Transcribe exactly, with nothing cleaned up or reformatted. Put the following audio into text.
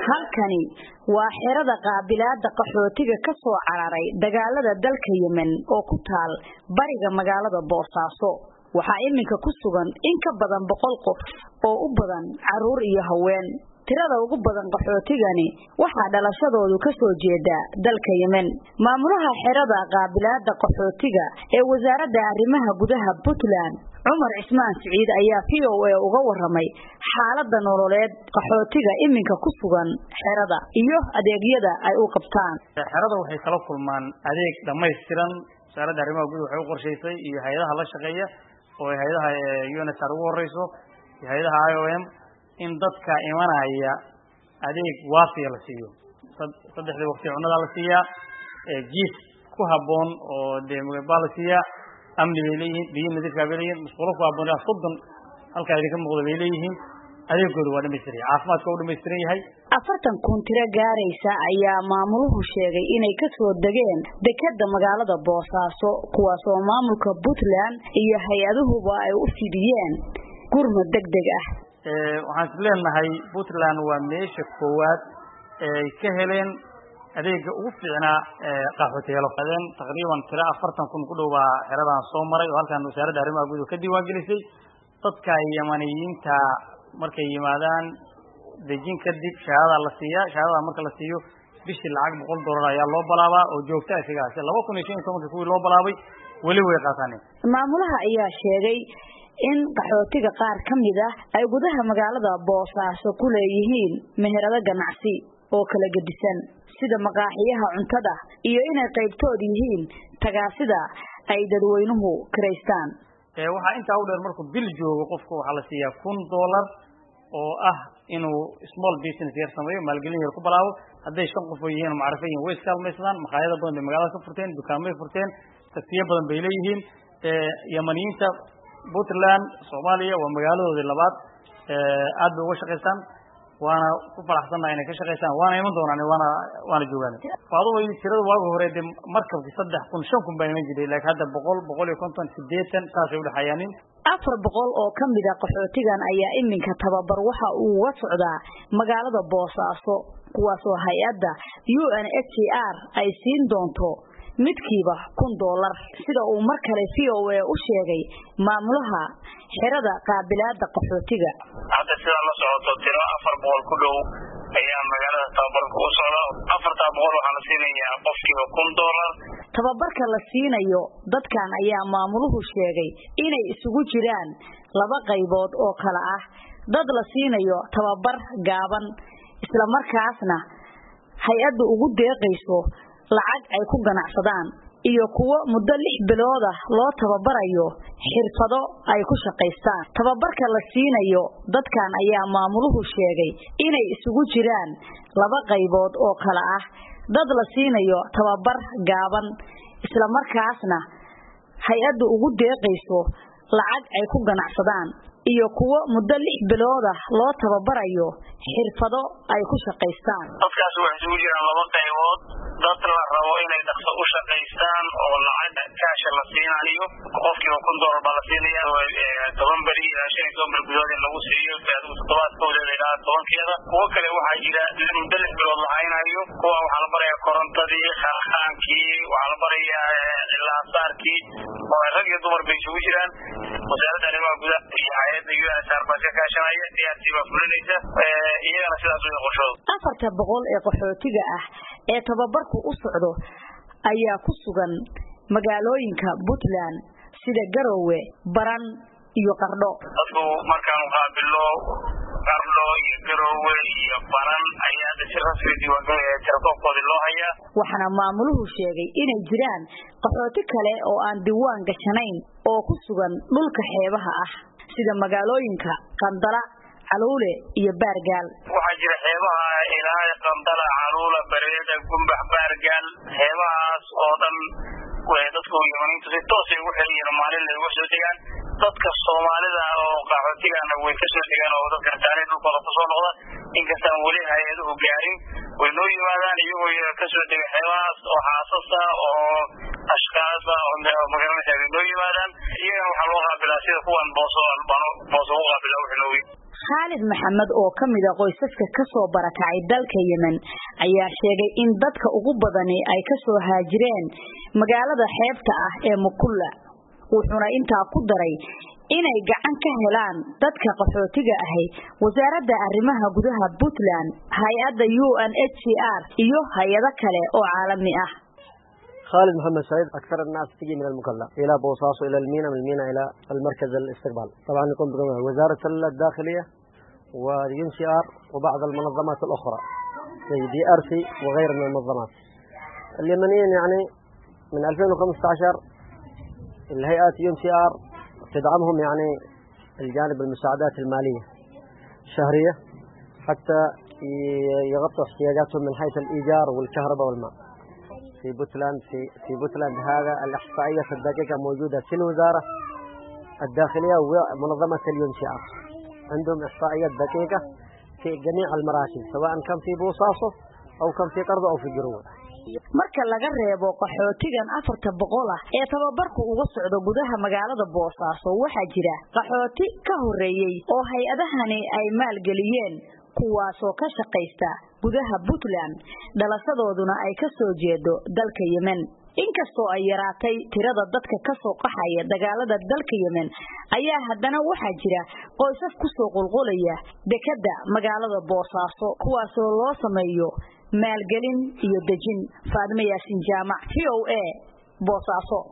halkani waa xerada qaabilaada qaxootiga ka soo cararay dagaalada dalka Yemen oo ku taal bariga magaalada Boosaaso waxa iminka ku sugan in ka badan boqol qof oo u badan caruur iyo haween tirada ugu badan qaxootigani waxa dhalashadoodu ka soo jeeda dalka Yemen maamulaha xerada qaabilaada qaxootiga ee wasaaradda arrimaha gudaha Puntland Umar Ismaan Saciid ayaa V O A uga waramay xaaladda nololeed qaxootiga iminka ku sugan xerada iyo adeegyada ay u qabtaan xerada waxay kala kulmaan adeeg dhameystiran wasaaradda arrimaha gudaha waxay u qorshaysay iyo hay'adaha la shaqeeya oo hay'adaha U N H C R ugu horeyso iyo hay'adaha I O M in dadka imanaya adeeg waafi la siiyo saddexda waqti cunada la siiya ee jiif ku haboon oo deegaanka la siiya amni leeyihiin biyo nadiif ah leeyihiin musqulo ku haboon soddon halka ay ka muuqdo leeyihiin adeegoodu waa dhameystiran caafimaadka uu dhameystiran yahay afartan kun tiro gaaraysa ayaa maamuluhu sheegay inay ka soo dageen dekedda magaalada Boosaaso kuwaas oo maamulka Puntland iyo hay'aduhuba ay u fidiyeen gurmad degdeg ah ee waxaan leenahay Puntland waa meesha koowaad ee ka heleen adeega ugu fiicnaa ee qaxootiga qadeen taqriiban tiro afartan kun ku dhawaa xeradan soo maray oo halkan wasaaradda arrimaha gudaha ka diiwaan gelisay dadka Yemeniyiinta markay yimaadaan dejin kadib shahaada la siiyaa shahaada marka la siiyo bishii lacag boqol dollar ayaa loo balaabaa oo joogto ah sigaas laba kun iyo shan iyo toban kuwii loo balaabay wali way qaataan maamulaha ayaa sheegay in qaxootiga qaar kamid ah ay gudaha magaalada Boosaaso ku leeyihiin meherado ganacsi oo kala gedisan sida maqaaxiyaha cuntada iyo inay qaybtood yihiin tagaasida ay dadweynuhu kireystaan ee waxa inta u dheer markuu bil joogo qofku waxa la siiyaa kun dollar oo ah inuu small business yar sameeyo maalgelin yar ku balaabo haday shan qof yihiin macrafiin way iskaalmaysadaan maqaayada badan ee magaalada ka furteen dukaamay furteen taksiye badan bay leeyihiin ee Yemeniyiinta Puntland Soomaaliya waa magaaladooda labaad ee aad uga shaqeystaan waana ku faraxsanahay inay ka shaqeystaan waana iman doonaan waana waana joogaan faado way tirada waagu hore markabki saddex kun shan kun baa iman jiray laakiin hadda boqol boqol iyo konton sideetan taasay u dhaxayaan afar boqol oo kamid ah qaxootigan ayaa iminka tababar waxa uu uga socdaa magaalada Boosaaso kuwaas oo hay'adda U N H C R ay siin doonto midkiiba kun dollar sida uu mar kale V O A u sheegay maamulaha xerada qaabilaada qaxootiga hadda sida la socoto tiro afar boqol ku dhow ayaa magaalada tababar ku socda afarta boqol waxa la siinayaa qofkiiba kun dollar tababarka la siinayo dadkan ayaa maamuluhu sheegay inay isugu jiraan laba qaybood oo kala ah dad la siinayo tababar gaaban isla markaasna hay'addu ugu deeqayso lacag ay ku ganacsadaan iyo kuwa muddo lix bilood ah loo tababarayo xirfado ay ku shaqeystaan tababarka la siinayo dadkan ayaa maamuluhu sheegay inay isugu jiraan laba qaybood oo kala ah dad la siinayo tababar gaaban isla markaasna hay'addu ugu deeqayso lacag ay ku ganacsadaan iyo kuwa muddo lix bilood ah loo tababarayo xirfado ay ku shaqeystaan dadkaas waxay isugu jiraan laba qaybood dad la rabo inay dhaqso u shaqeystaan oo lacag kaash la siinayo qofkiiba kun dollar baa la siinayaa toban bari ilaa shan iyo toban bari gudahood in lagu siiyo toddobaadkooda ilaa tobankeeda kuwa kale waxaa jira muddo lix bilood la haynayo kuwa waxaa la barayaa korontadii kharkhaankii waxaa la barayaa ilaasaarkii oo rag iyo dumar bay isugu jiraan wasaaradda arrimaha gudaha iyo hay'adda U N H C R baa ka kaashanaya D R C baa fulinaysa iyagana sidaas way qorshooda afarta boqol ee qaxootiga ah ee tababarku u socdo ayaa ku sugan magaalooyinka Puntland sida Garowe Baran iyo Qardho dadku markaan qaabilo Qardho iyo Garowe iyo Baran ayaa si rasmi diiwaangeliyay tirkoobkoodii loo hayaa waxaana maamuluhu sheegay inay jiraan qaxooti kale oo aan diiwaan gashanayn oo ku sugan dhulka xeebaha ah sida magaalooyinka Qandala Caluule iyo Baargaal waxa jira xeebaha ilaa Qandala Caluule Bareeda Gumbax Baargaal xeebahaas oo dhan way dadku Yemeniyiintu si toos ah ugu xiriireen maalin lagu soo degaan dadka Soomaalida oo qaxootigana way ka soo degaan oo dadka taariikh dhulkooda ku soo noqda inkasta aan wali hay'aduhu gaarin way noo yimaadaan iyagoo ka soo degay xeebahaas oo xaasasa oo ashqaas oo magaalada noo yimaadaan iyagana waxa loo qaabilaa sida kuwan booso albano booso u qaabila wixii Khalid Maxamed oo kamid ah qoysaska ka soo barakacay dalka Yemen ayaa sheegay in dadka ugu badani ay ka soo haajireen magaalada xeebta ah ee Mukulla wuxuuna intaa ku daray inay gacan ka helaan dadka qaxootiga ah wasaaradda arrimaha gudaha Puntland hay'adda U N H C R iyo hay'ado kale oo caalami ah خالد محمد سعيد أكثر الناس تجي من المكلا إلى بوصاص إلى المينا من المينا إلى المركز الاستقبال طبعا يكون وزارة الداخلية واليو إن سي آر وبعض المنظمات الأخرى زي دي آر سي وغير من المنظمات اليمنيين يعني من ألفين وخمسة عشر الهيئات يو إن سي آر تدعمهم يعني الجانب المساعدات المالية الشهرية حتى يغطوا احتياجاتهم من حيث الإيجار والكهرباء والماء في بوتلاند في في بوتلاند هذا الإحصائية الدقيقة موجودة في الوزارة الداخلية ومنظمة اليو إن سي آر عندهم إحصائيات دقيقة في جميع المراكز سواء كان في بوصاصة أو كان في قرض أو في جروة marka laga reebo qaxootigan afarta boqol ah ee tababarku uga socdo gudaha magaalada Boosaaso waxa jira qaxooti ka horeeyay oo hay'adahani ay maalgeliyeen kuwaas oo ka shaqeysta gudaha Puntland dhalasadooduna ay ka soo jeedo dalka Yemen inkastoo ay yaraatay tirada dadka ka soo qaxaya dagaalada dalka Yemen ayaa haddana waxa jira qoysas ku soo qulqulaya dekada magaalada Boosaaso kuwaas oo loo sameeyo maalgelin iyo dejin Faadma Yaasin Jaamac V O A Boosaaso